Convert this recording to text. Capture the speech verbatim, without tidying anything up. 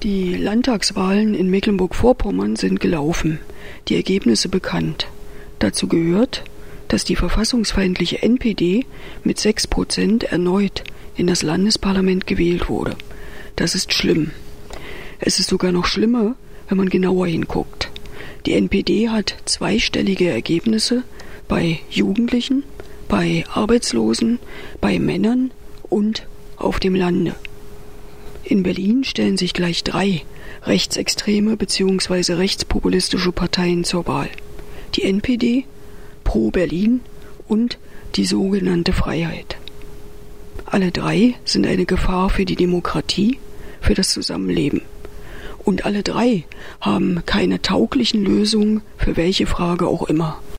Die Landtagswahlen in Mecklenburg-Vorpommern sind gelaufen, die Ergebnisse bekannt. Dazu gehört, dass die verfassungsfeindliche N P D mit sechs Prozent erneut in das Landesparlament gewählt wurde. Das ist schlimm. Es ist sogar noch schlimmer, wenn man genauer hinguckt. Die N P D hat zweistellige Ergebnisse bei Jugendlichen, bei Arbeitslosen, bei Männern und auf dem Lande. In Berlin stellen sich gleich drei rechtsextreme bzw. rechtspopulistische Parteien zur Wahl. Die N P D, Pro Berlin und die sogenannte Freiheit. Alle drei sind eine Gefahr für die Demokratie, für das Zusammenleben. Und alle drei haben keine tauglichen Lösungen für welche Frage auch immer.